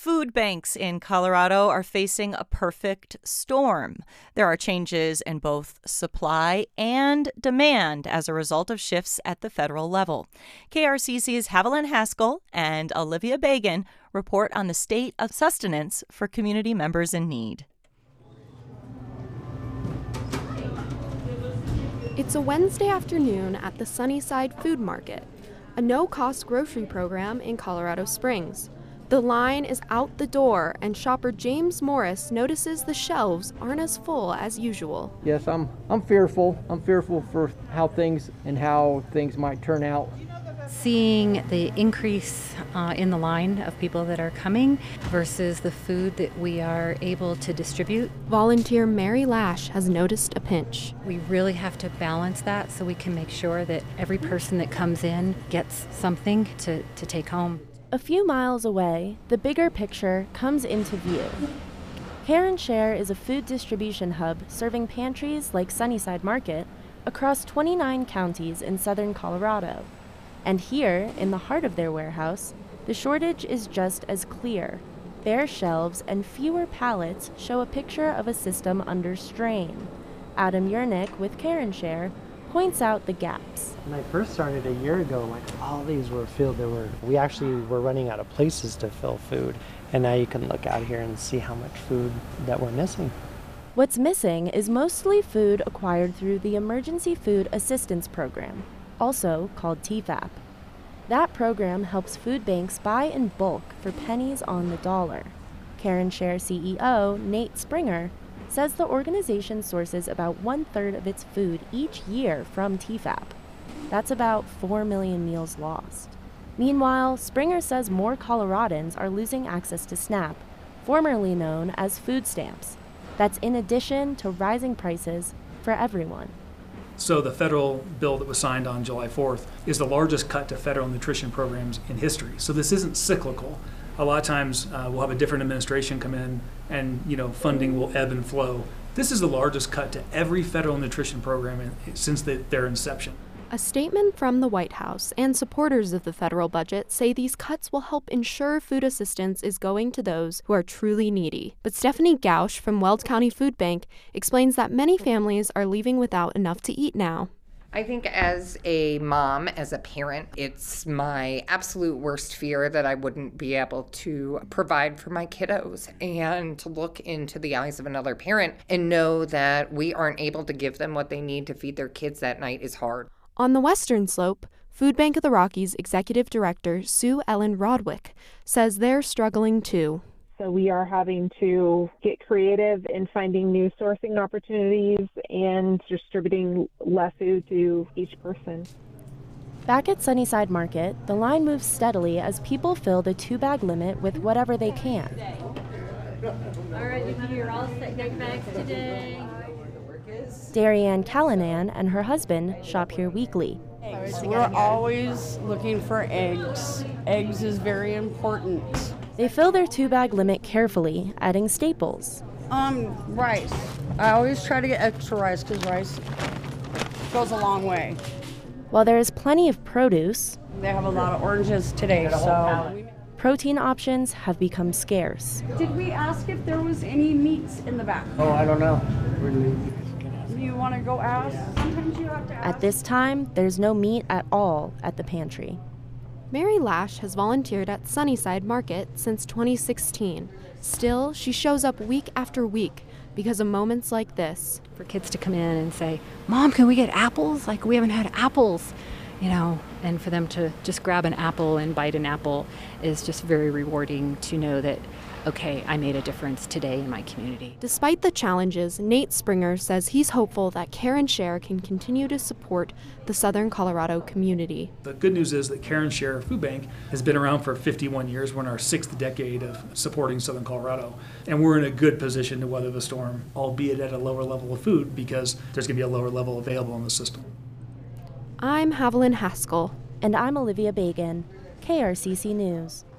Food banks in Colorado are facing a perfect storm. There are changes in both supply and demand as a result of shifts at the federal level. KRCC's Haviland Haskell and Olivia Bagan report on the state of sustenance for community members in need. It's a Wednesday afternoon at the Sunnyside Food Market, a no-cost grocery program in Colorado Springs. The line is out the door, and shopper James Morris notices the shelves aren't as full as usual. Yes, I'm fearful. I'm fearful for how things might turn out. Seeing the increase in the line of people that are coming versus the food that we are able to distribute. Volunteer Mary Lash has noticed a pinch. We really have to balance that so we can make sure that every person that comes in gets something to take home. A few miles away, the bigger picture comes into view. Care and Share is a food distribution hub serving pantries like Sunnyside Market across 29 counties in southern Colorado. And here, in the heart of their warehouse, the shortage is just as clear. Bare shelves and fewer pallets show a picture of a system under strain. Adam Yernick with Care and Share points out the gaps. When I first started a year ago, all these were filled. We actually were running out of places to fill food. And now you can look out here and see how much food that we're missing. What's missing is mostly food acquired through the Emergency Food Assistance Program, also called TFAP. That program helps food banks buy in bulk for pennies on the dollar. Care and Share CEO Nate Springer says the organization sources about 1/3 of its food each year from TFAP. That's about 4 million meals lost. Meanwhile, Springer says more Coloradans are losing access to SNAP, formerly known as food stamps. That's in addition to rising prices for everyone. So the federal bill that was signed on July 4th is the largest cut to federal nutrition programs in history. So this isn't cyclical. A lot of times we'll have a different administration come in and funding will ebb and flow. This is the largest cut to every federal nutrition program since their inception. A statement from the White House and supporters of the federal budget say these cuts will help ensure food assistance is going to those who are truly needy. But Stephanie Gausch from Weld County Food Bank explains that many families are leaving without enough to eat now. I think as a mom, as a parent, it's my absolute worst fear that I wouldn't be able to provide for my kiddos, and to look into the eyes of another parent and know that we aren't able to give them what they need to feed their kids that night is hard. On the Western Slope, Food Bank of the Rockies Executive Director Sue Ellen Rodwick says they're struggling too. So we are having to get creative in finding new sourcing opportunities and distributing less food to each person. Back at Sunnyside Market, the line moves steadily as people fill the 2-bag limit with whatever they can. All right, Nikki, you're all set. Get bags today. Darianne Callanan and her husband shop here weekly. We're always looking for eggs. Eggs is very important. They fill their 2-bag limit carefully, adding staples. Rice. I always try to get extra rice because rice goes a long way. While there is plenty of produce, they have a lot of oranges today, so protein options have become scarce. Did we ask if there was any meats in the back? Oh, I don't know. You want to go ask? Sometimes you have to ask. At this time, there's no meat at all at the pantry. Mary Lash has volunteered at Sunnyside Market since 2016. Still, she shows up week after week because of moments like this. For kids to come in and say, "Mom, can we get apples? We haven't had apples." And for them to just grab an apple and bite an apple is just very rewarding to know that, okay, I made a difference today in my community. Despite the challenges, Nate Springer says he's hopeful that Care and Share can continue to support the Southern Colorado community. The good news is that Care and Share Food Bank has been around for 51 years. We're in our 6th decade of supporting Southern Colorado. And we're in a good position to weather the storm, albeit at a lower level of food, because there's going to be a lower level available in the system. I'm Haviland Haskell. And I'm Olivia Bagan, KRCC News.